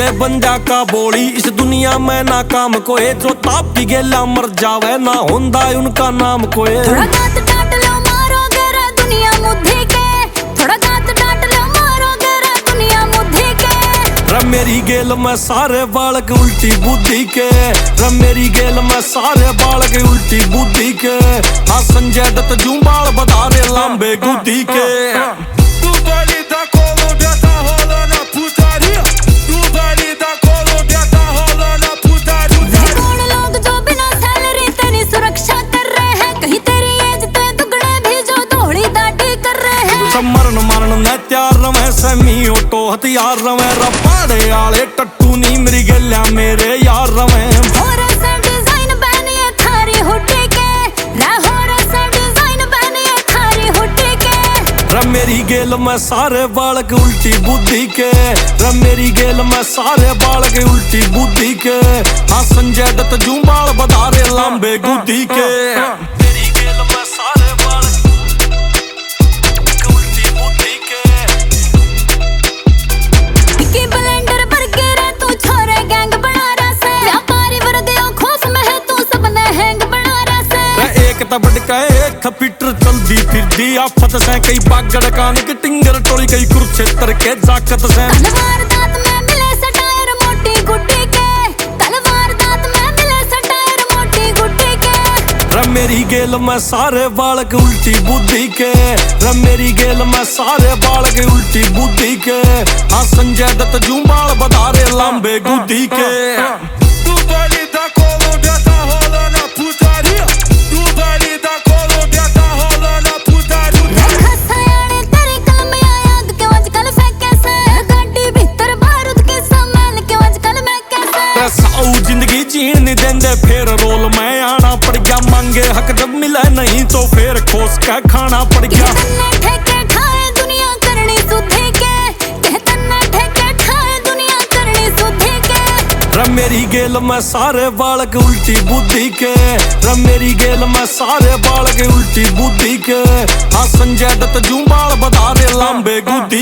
दे बंदा का बोली इस दुनिया में ना काम कोई जो ताप की गेला मर जावे ना होंदा उनका नाम कोई। थोड़ा गात डांट लो मारोगे रे दुनिया मुद्दी के, थोड़ा गात डांट लो मारोगे रे दुनिया मुद्दी के। रे मेरी गेल में सारे बालक उल्टी बुद्धि के, रे मेरी गेल में सारे बालक उल्टी बुद्धि के। हाँ संजय दत्त जुम्बाल बधारे लंबे गुद्दी के। मरण मरण न त्यार रवे समी ऑटो हथियार रवे रपाड़े आले टट्टू नी मेरी गल्या मेरे यार रवे। होरे से डिजाइन बनिए थारी हुड्डी के, रे होरे से डिजाइन बनिए थारी हुड्डी के। रे मेरी गेल में सारे बालक उल्टी बुद्धि के, रे मेरी गेल में सारे बालक उल्टी बुद्धि के। हाँ संजय दत्त जुम्बाल बधारे लंबे गुद्दी के। मेरी गेल में सारे एक पीटर चलदी फिरदी आफत से कई बागड़ कान के टिंगर टोली कई कुरुक्षेत्र के जाकत से। तलवार दांत में मिले सटायर मोटी गुड्डी के, तलवार दांत में मिले सटायर मोटी गुड्डी के। रे मेरी गेल में सारे बालक उल्टी बुद्धि के, रे मेरी गेल में सारे बालक उल्टी बुद्धि के। हाँ संजय दत्त जुम्बाल बधारे लंबे गुद्दी के। जिंदगी जीण नहीं देंदे फिर रोल में आना पड़ गया, मांगे हक जब मिला नहीं तो फिर खोस के खाना पड़ गया। ठेके ठाए दुनिया करनी सुधी के, कहतन्ने ठेके ठाए दुनिया करनी सुधी के। रे मेरी गेल में सारे बालक उल्टी बुद्धि के, रे मेरी गेल में सारे बालक उल्टी बुद्धि के। हाँ संजय दत्त जुम्बाल बधारे लंबे गुद्दी